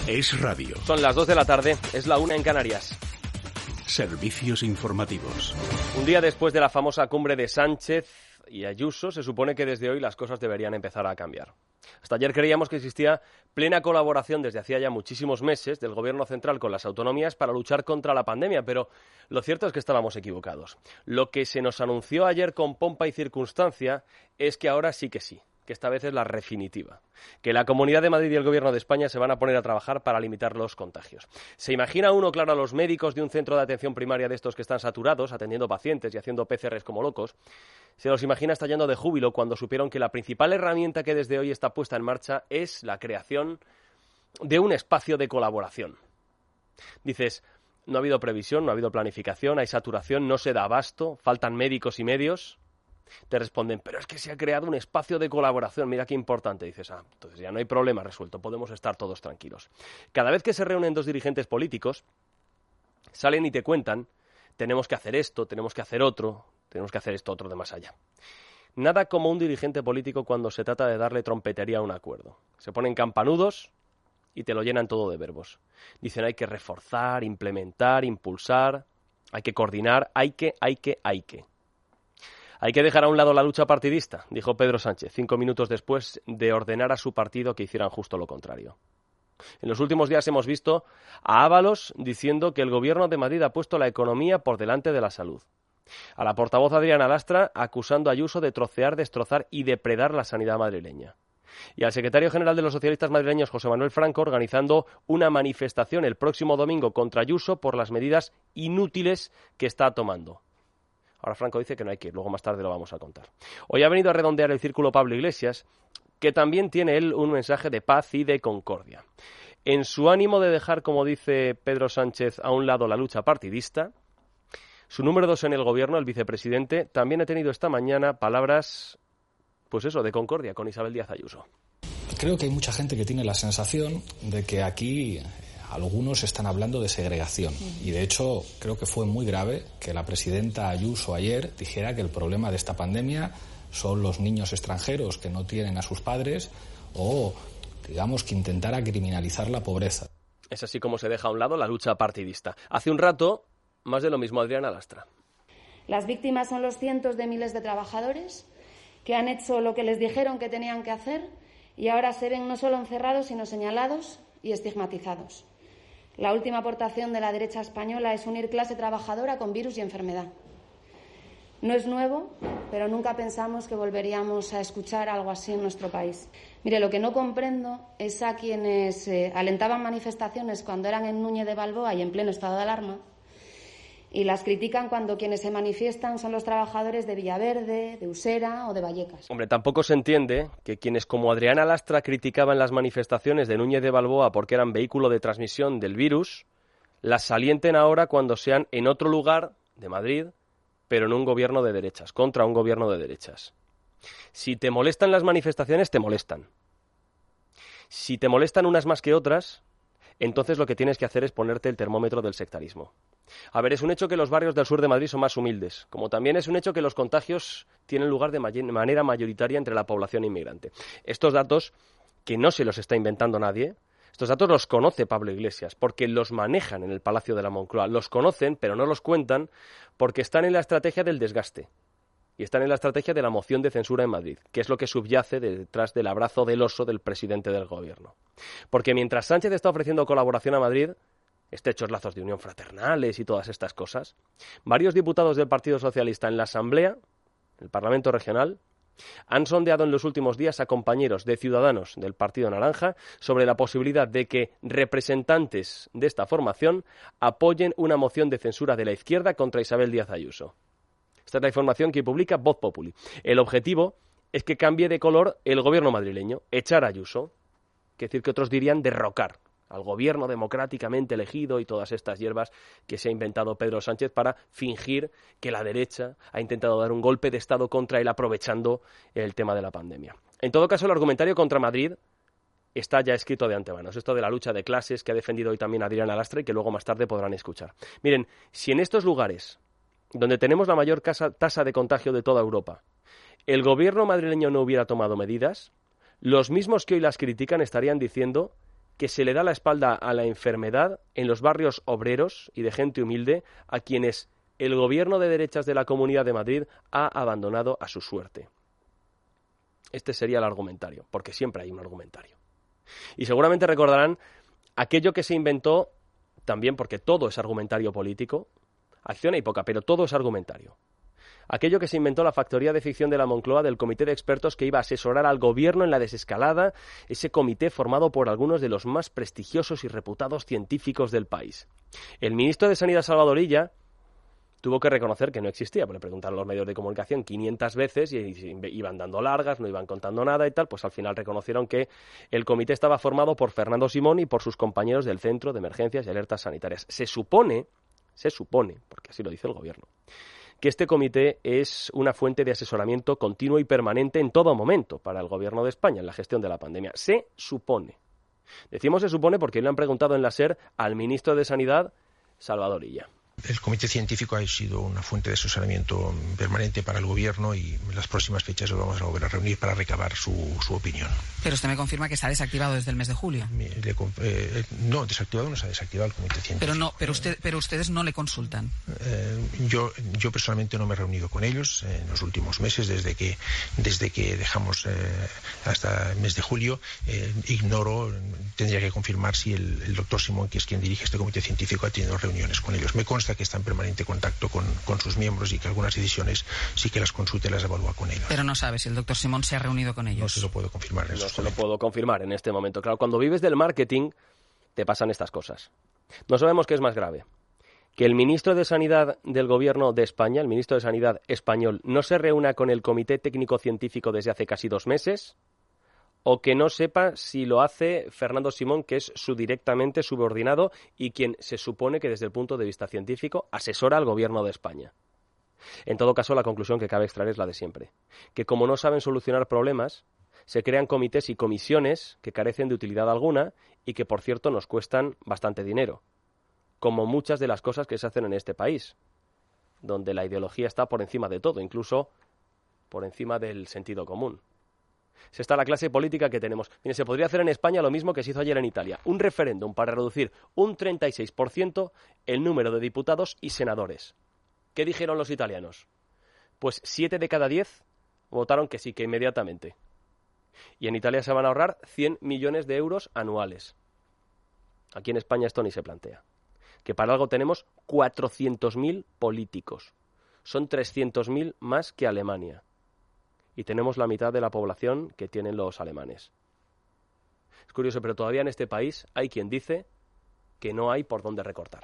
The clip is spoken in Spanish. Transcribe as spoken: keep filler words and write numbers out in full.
Es radio. Son las dos de la tarde, es la una en Canarias. Servicios informativos. Un día después de la famosa cumbre de Sánchez y Ayuso, se supone que desde hoy las cosas deberían empezar a cambiar. Hasta ayer creíamos que existía plena colaboración desde hacía ya muchísimos meses del Gobierno central con las autonomías para luchar contra la pandemia, pero lo cierto es que estábamos equivocados. Lo que se nos anunció ayer con pompa y circunstancia es que ahora sí que sí, que esta vez es la definitiva, que la Comunidad de Madrid y el Gobierno de España se van a poner a trabajar para limitar los contagios. ¿Se imagina uno, claro, a los médicos de un centro de atención primaria de estos que están saturados, atendiendo pacientes y haciendo P C Rs como locos? Se los imagina estallando de júbilo cuando supieron que la principal herramienta que desde hoy está puesta en marcha es la creación de un espacio de colaboración. Dices, no ha habido previsión, no ha habido planificación, hay saturación, no se da abasto, faltan médicos y medios. Te responden, pero es que se ha creado un espacio de colaboración, mira qué importante. Dices, ah, entonces ya no hay problema resuelto, podemos estar todos tranquilos. Cada vez que se reúnen dos dirigentes políticos, salen y te cuentan, tenemos que hacer esto, tenemos que hacer otro, tenemos que hacer esto otro de más allá. Nada como un dirigente político cuando se trata de darle trompetería a un acuerdo. Se ponen campanudos y te lo llenan todo de verbos. Dicen, hay que reforzar, implementar, impulsar, hay que coordinar, hay que, hay que, hay que. Hay que dejar a un lado la lucha partidista, dijo Pedro Sánchez, cinco minutos después de ordenar a su partido que hicieran justo lo contrario. En los últimos días hemos visto a Ábalos diciendo que el Gobierno de Madrid ha puesto la economía por delante de la salud. A la portavoz Adriana Lastra acusando a Ayuso de trocear, destrozar y depredar la sanidad madrileña. Y al secretario general de los socialistas madrileños, José Manuel Franco, organizando una manifestación el próximo domingo contra Ayuso por las medidas inútiles que está tomando. Ahora Franco dice que no hay que ir, luego más tarde lo vamos a contar. Hoy ha venido a redondear el círculo Pablo Iglesias, que también tiene él un mensaje de paz y de concordia. En su ánimo de dejar, como dice Pedro Sánchez, a un lado la lucha partidista, su número dos en el gobierno, el vicepresidente, también ha tenido esta mañana palabras, pues eso, de concordia con Isabel Díaz Ayuso. Creo que hay mucha gente que tiene la sensación de que aquí algunos están hablando de segregación y de hecho creo que fue muy grave que la presidenta Ayuso ayer dijera que el problema de esta pandemia son los niños extranjeros que no tienen a sus padres o digamos que intentara criminalizar la pobreza. Es así como se deja a un lado la lucha partidista. Hace un rato, más de lo mismo Adriana Lastra. Las víctimas son los cientos de miles de trabajadores que han hecho lo que les dijeron que tenían que hacer y ahora se ven no solo encerrados sino señalados y estigmatizados. La última aportación de la derecha española es unir clase trabajadora con virus y enfermedad. No es nuevo, pero nunca pensamos que volveríamos a escuchar algo así en nuestro país. Mire, lo que no comprendo es a quienes eh, alentaban manifestaciones cuando eran en Núñez de Balboa y en pleno estado de alarma y las critican cuando quienes se manifiestan son los trabajadores de Villaverde, de Usera o de Vallecas. Hombre, tampoco se entiende que quienes como Adriana Lastra criticaban las manifestaciones de Núñez de Balboa porque eran vehículo de transmisión del virus, las salienten ahora cuando sean en otro lugar de Madrid, pero en un gobierno de derechas, contra un gobierno de derechas. Si te molestan las manifestaciones, te molestan. Si te molestan unas más que otras, entonces lo que tienes que hacer es ponerte el termómetro del sectarismo. A ver, es un hecho que los barrios del sur de Madrid son más humildes, como también es un hecho que los contagios tienen lugar de may- manera mayoritaria entre la población inmigrante. Estos datos, que no se los está inventando nadie, estos datos los conoce Pablo Iglesias, porque los manejan en el Palacio de la Moncloa. Los conocen, pero no los cuentan, porque están en la estrategia del desgaste. Y están en la estrategia de la moción de censura en Madrid, que es lo que subyace detrás del abrazo del oso del presidente del gobierno. Porque mientras Sánchez está ofreciendo colaboración a Madrid, estrechos lazos de unión fraternales y todas estas cosas, varios diputados del Partido Socialista en la Asamblea, el Parlamento Regional, han sondeado en los últimos días a compañeros de Ciudadanos del Partido Naranja sobre la posibilidad de que representantes de esta formación apoyen una moción de censura de la izquierda contra Isabel Díaz Ayuso. Esta es la información que publica Voz Populi. El objetivo es que cambie de color el gobierno madrileño, echar a Ayuso, que decir que otros dirían derrocar al gobierno democráticamente elegido y todas estas hierbas que se ha inventado Pedro Sánchez para fingir que la derecha ha intentado dar un golpe de Estado contra él aprovechando el tema de la pandemia. En todo caso, el argumentario contra Madrid está ya escrito de antemano. Es esto de la lucha de clases que ha defendido hoy también Adriana Lastra y que luego más tarde podrán escuchar. Miren, si en estos lugares donde tenemos la mayor casa, tasa de contagio de toda Europa, el gobierno madrileño no hubiera tomado medidas, los mismos que hoy las critican estarían diciendo que se le da la espalda a la enfermedad en los barrios obreros y de gente humilde a quienes el gobierno de derechas de la Comunidad de Madrid ha abandonado a su suerte. Este sería el argumentario, porque siempre hay un argumentario. Y seguramente recordarán aquello que se inventó, también porque todo es argumentario político, acción hay poca, pero todo es argumentario. Aquello que se inventó la factoría de ficción de la Moncloa del comité de expertos que iba a asesorar al gobierno en la desescalada, ese comité formado por algunos de los más prestigiosos y reputados científicos del país. El ministro de Sanidad, Salvador Illa, tuvo que reconocer que no existía, porque le preguntaron los medios de comunicación quinientas veces y iban dando largas, no iban contando nada y tal, pues al final reconocieron que el comité estaba formado por Fernando Simón y por sus compañeros del Centro de Emergencias y Alertas Sanitarias. Se supone, se supone, porque así lo dice el gobierno, que este comité es una fuente de asesoramiento continuo y permanente en todo momento para el gobierno de España en la gestión de la pandemia. Se supone. Decimos se supone porque le han preguntado en la SER al ministro de Sanidad, Salvador Illa. El comité científico ha sido una fuente de asesoramiento permanente para el gobierno y en las próximas fechas lo vamos a volver a reunir para recabar su, su opinión. Pero usted me confirma que está desactivado desde el mes de julio. Le, eh, no, desactivado no se ha desactivado el comité científico. Pero no, pero usted, pero ustedes no le consultan. Eh, yo, yo personalmente no me he reunido con ellos en los últimos meses, desde que, desde que dejamos eh, hasta el mes de julio. Eh, ignoro, tendría que confirmar si el, el doctor Simón, que es quien dirige este comité científico, ha tenido reuniones con ellos. Me consta que está en permanente contacto con, con sus miembros y que algunas decisiones sí que las consulta y las evalúa con ellos. Pero no sabe si el doctor Simón se ha reunido con ellos. No se lo puedo confirmar. No se lo puedo confirmar en este momento. Claro, cuando vives del marketing te pasan estas cosas. No sabemos qué es más grave. Que el ministro de Sanidad del Gobierno de España, el ministro de Sanidad español, no se reúna con el Comité Técnico Científico desde hace casi dos meses, o que no sepa si lo hace Fernando Simón, que es su directamente subordinado y quien se supone que desde el punto de vista científico asesora al Gobierno de España. En todo caso, la conclusión que cabe extraer es la de siempre, que como no saben solucionar problemas, se crean comités y comisiones que carecen de utilidad alguna y que, por cierto, nos cuestan bastante dinero, como muchas de las cosas que se hacen en este país, donde la ideología está por encima de todo, incluso por encima del sentido común. Es esta la clase política que tenemos. Mire, se podría hacer en España lo mismo que se hizo ayer en Italia, un referéndum para reducir un treinta y seis por ciento el número de diputados y senadores. ¿Qué dijeron los italianos? Pues siete de cada diez votaron que sí, que inmediatamente. Y en Italia se van a ahorrar cien millones de euros anuales. Aquí en España esto ni se plantea. Que para algo tenemos cuatrocientos mil políticos. Son trescientos mil más que Alemania. Y tenemos la mitad de la población que tienen los alemanes. Es curioso, pero todavía en este país hay quien dice que no hay por dónde recortar.